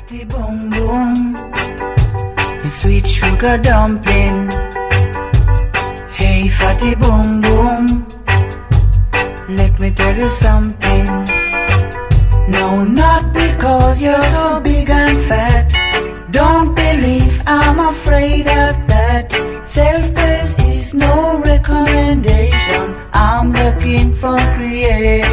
Fatty boom boom, me sweet sugar dumpling. Hey fatty boom boom, let me tell you something. No, not because you're so big and fat. Don't believe I'm afraid of that. Self-praise is no recommendation. I'm looking for creation.